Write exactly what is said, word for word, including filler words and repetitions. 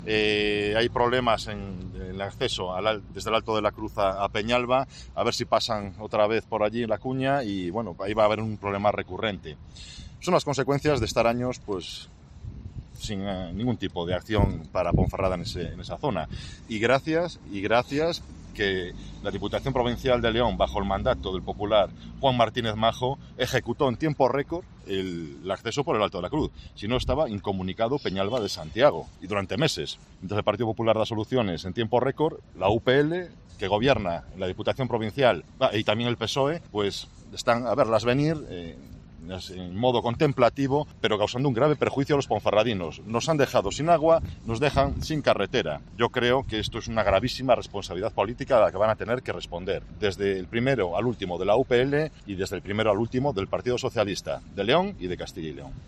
Eh, hay problemas en, en el acceso al, desde el Alto de la Cruz a, a Peñalba, a ver si pasan otra vez por allí en la cuña y bueno, ahí va a haber un problema recurrente. Son las consecuencias de estar años pues sin eh, ningún tipo de acción para Ponferrada en, ese, en esa zona. Y gracias, y gracias que la Diputación Provincial de León, bajo el mandato del popular Juan Martínez Majo, ejecutó en tiempo récord el, el acceso por el Alto de la Cruz. Si no, estaba incomunicado Peñalba de Santiago, y durante meses. Entonces el Partido Popular da soluciones en tiempo récord, la U P L, que gobierna la Diputación Provincial, y también el P S O E, pues están a verlas venir eh, en modo contemplativo, pero causando un grave perjuicio a los ponferradinos. Nos han dejado sin agua, nos dejan sin carretera. Yo creo que esto es una gravísima responsabilidad política a la que van a tener que responder, desde el primero al último de la U P L y desde el primero al último del Partido Socialista de León y de Castilla y León.